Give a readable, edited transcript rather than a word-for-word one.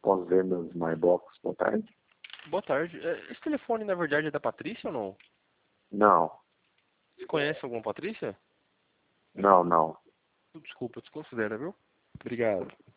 Pós-vendas MyBox, boa tarde. Boa tarde. Esse telefone, na verdade, é da Patrícia ou não? Não, Você conhece alguma Patrícia? não, não. Desculpa, desconsidera, viu? Obrigado.